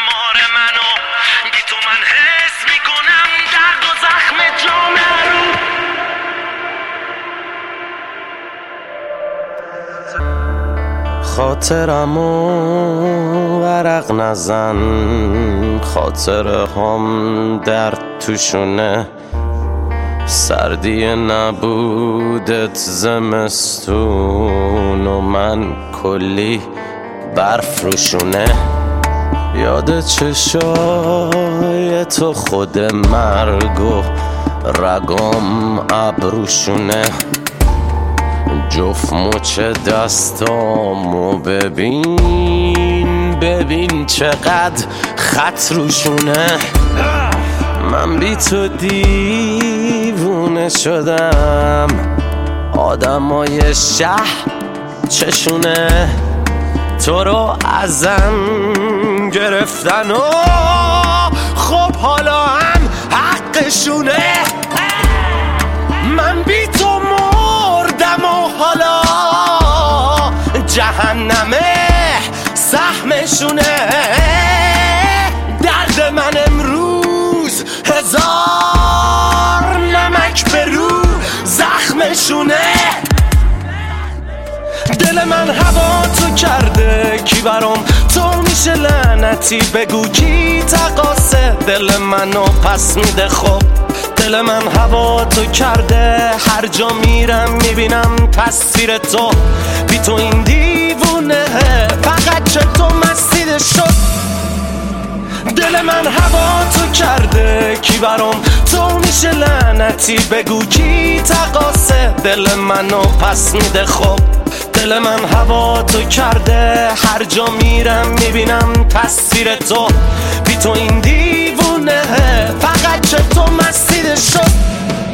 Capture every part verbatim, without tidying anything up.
مار منو، بی تو من حس میکنم درد و زخم جامعه رو. خاطرمو ورق نزن، خاطره هم درد توشونه، سردی نبودت زمستون و من کلی برف روشونه. یاد چشای تو خود مرگ و رگام ابروشونه، جفت مچ دستامو ببین ببین چقدر خط روشونه. من بی تو دیوونه شدم، آدمای شهر چشونه تو رو ازم گرفتن و خب حالا هم حقشونه. من بی تو مردم و حالا جهنمه سهمشونه. درد من امروز هزار نمک به رو زخمشونه. دل من هوا تو کرده کی برام تو میشه لعنتی، بگو کی تقاسه دل منو پس میده. خب دل من هوا تو کرده، هر جا میرم میبینم تصویر تو، بی تو این دیوونه فقط چطور مسیده شد. دل من هوا تو کرده کی برام تو میشه لعنتی، بگو کی تقاسه دل منو پس میده. خب دل من هوا تو کرده، هر جا میرم میبینم تصویر تو، بی تو این دیوونه فقط چطور مسیده شد.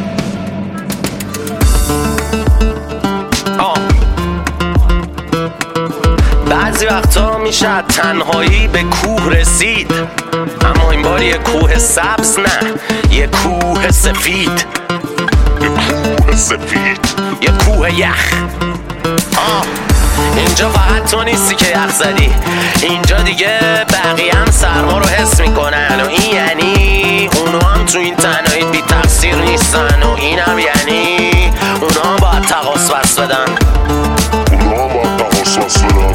بعضی وقتا میشه تنهایی به کوه رسید، اما این بار یه کوه سبز نه، یه کوه سفید. یه کوه سفید، یه کوه یخ. آه اینجا فقط تو نیستی که یخ زدی، اینجا دیگه بقیه هم سرما رو حس میکنن و این یعنی اونا هم تو این تنهایی بی تقصیر نیستن و این هم یعنی اونا هم باید تقاص بس بدن. اونا هم باید تقاص بس بدن.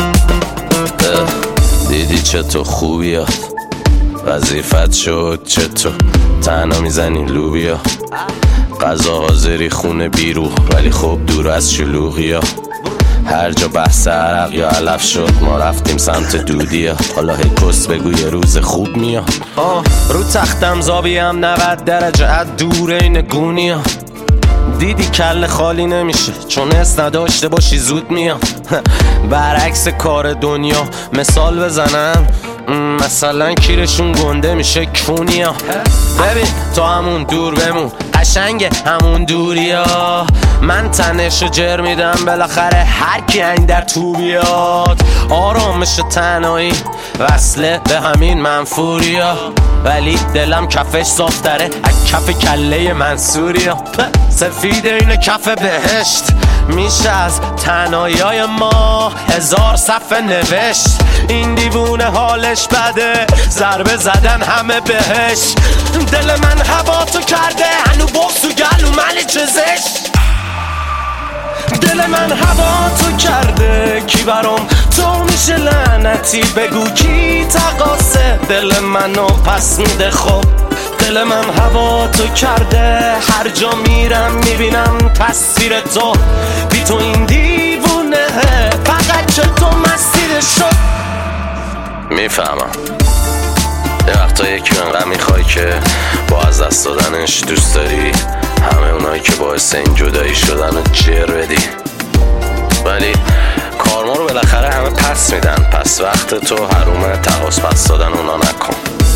دیدی چطور خوبیات وظیفت شد، چطور تنها میزنی لوبیا، غذا حاضری خونه بیرو ولی خب دور از شلوغیا. هر جا بحث عرق یا علف شد ما رفتیم سمت دودیا، حالا هی کس بگو یه روز خوب میاد. آه رو تختم زابیم نود درجه از دور این گونیا، دیدی کل خالی نمیشه چون حس نداشته باشی زود میام. برعکس کار دنیا مثال بزنم، مثلا کیرشون گنده میشه کونیا. ببین تو همون دور بمون قشنگ همون دوریا، من تنشو جر میدم بالاخره هر کی این در تو بیاد. آرامش تنهایی وصله به همین منفوریا، ولی دلم کفش صافتره از کف کله منصوریا. سفید اینه کف بهشت، میشه از تنهایی‌های ما هزار صفحه نوشت. این دیوونه حالش بده ضربه زدن همه بهش. دل من هوا تو کرده هنو بغض و گلو من چزش. دل من هوا تو کرده کی برام تو میشه لعنتی، بگو کی تقاسه دل منو پس میده. خب دل من هوا تو کرده، هر جا میرم میبینم تصویر تو، بی تو این دیوونه فقط چطور مسیده شد. میفهمم یه وقتا یکی انقدر میخوای که با از دست دادنش دوست داری همه اونایی که باعث این جدایی شدن رو جر بدی، ولی کارما رو بالاخره همه پس میدن، پس وقت تو حرومه تقاص پس دادن اونا نکن.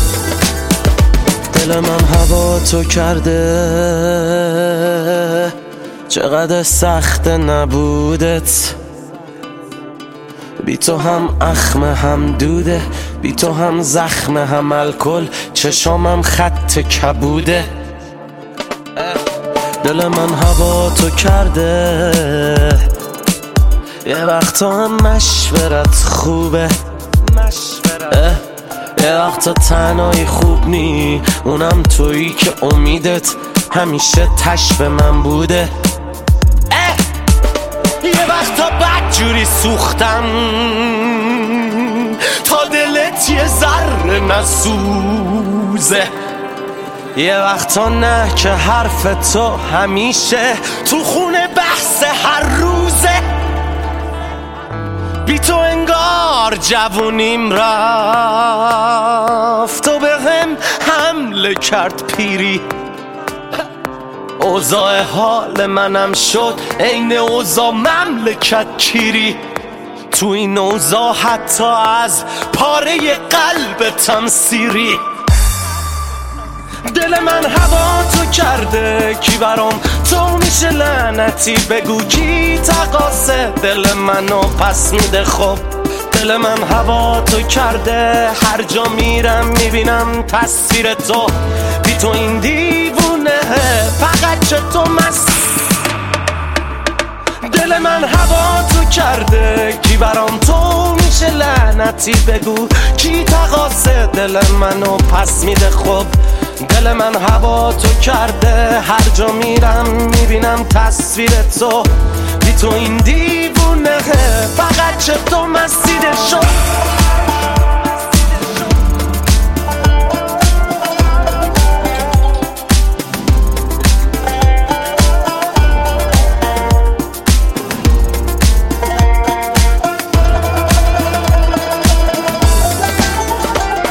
دل من هوا تو کرده چقدر سخت نبودت، بی تو هم اخم هم دوده، بی تو هم زخم هم الکل، چشامم خط کبوده. دل من هوا تو کرده یه وقتا هم مشورت خوبه، یه وقتا تنهایی خوب نی، اونم تویی که امیدت همیشه تش به من بوده. اه یه وقتا بدجوری سوختم تا دلت یه ذره نسوزه. یه وقتا نه که حرف تو همیشه تو خونه بحث هر روزه. بی تو انگار جوونیم رفت و به هم حمله کرد پیری. اوضاع حال منم شد عین اوضاع مملکت کیری. تو این اوضاع حتی از پاره قلبتم سیری. دل من هوا تو کرده کی برام تو میشه لعنتی، بگو کی تقاصه دل منو پس میده. خب دل من هوا تو کرده، هر جا میرم میبینم تصویر تو. بی تو این دیوونه فقط چه تو مست. دل من هوا تو کرده کی برام تو میشه لعنتی، بگو کی تقاصه دل منو پس میده. خب دل من هوا تو کرده، هر جا میرم میبینم تصویر تو. بی تو این دیوونه فقط چه تو مسیده شد.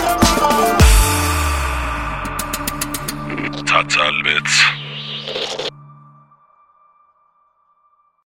تتلبت